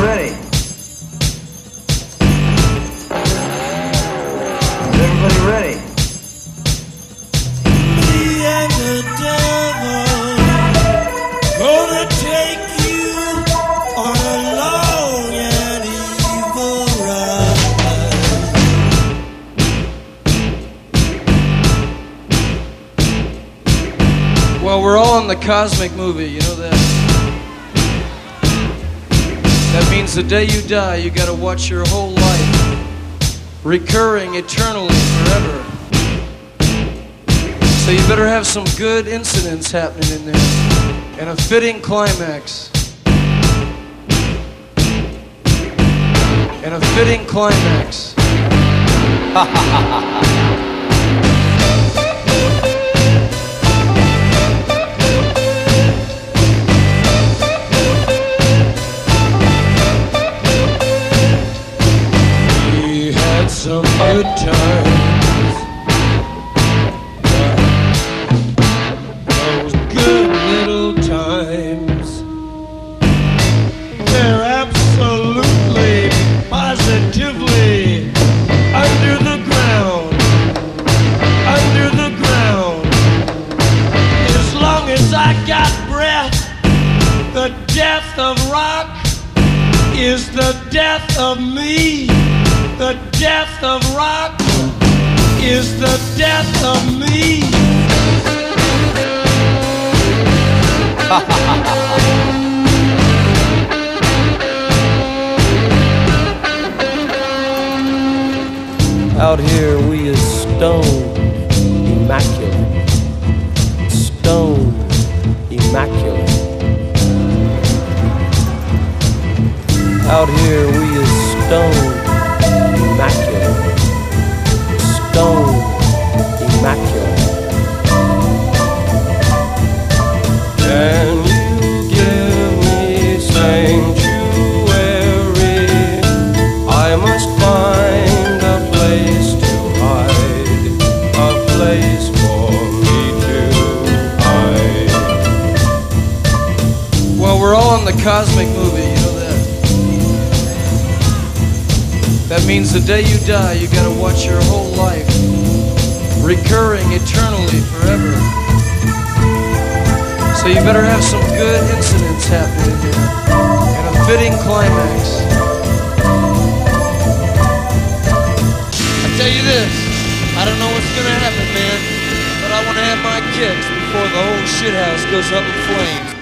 ready? Is everybody ready? Me and the devil gonna take you on a long and evil ride. Well, we're all in the cosmic movie, you know that? That means the day you die, you gotta watch your whole life recurring eternally forever. So you better have some good incidents happening in there and a fitting climax. And a fitting climax. We had some good times. Those good little times. They're absolutely, positively under the ground. Under the ground. As long as I got breath, the death of rock is the death of me. The death of rock is the death of me. Out here we is stoned, immaculate. Stoned, immaculate. Out here we is stoned, immaculate. Stoned, immaculate. Can you give me sanctuary? I must find a place to hide, a place for me to hide. Well, we're all in the cosmic movie, you know that? That means the day you die, you gotta watch your whole life recurring eternally forever. So you better have some good incidents happening in there and a fitting climax. I tell you this, I don't know what's gonna happen, man, but I wanna have my kicks before the whole shithouse goes up in flames.